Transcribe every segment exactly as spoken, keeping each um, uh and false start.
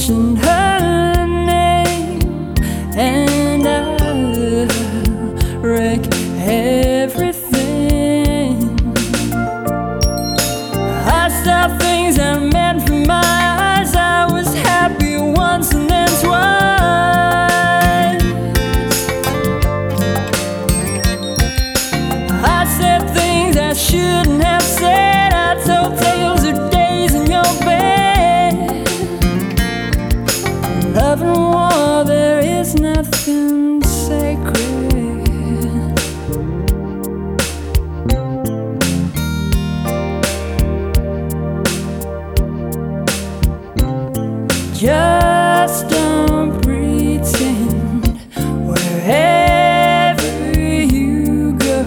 mention her name, and I wreck everything. I saw things I meant for my eyes. I was happy once and then twice. I said things I shouldn't have said. I told tales of days in your bed. Love and war, there is nothing sacred. Just don't pretend. Wherever you go,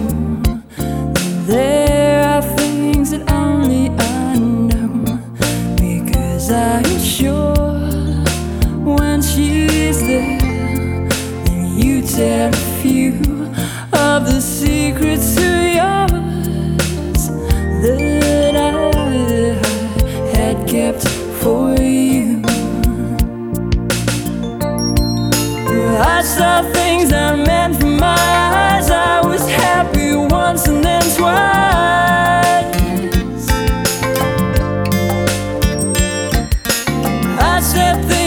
there are things that only I know, because I'm sure when she's there, then you tell a few of the secrets of yours that I had kept for you. I saw things I meant for my eyes. I was happy once and then twice. I said things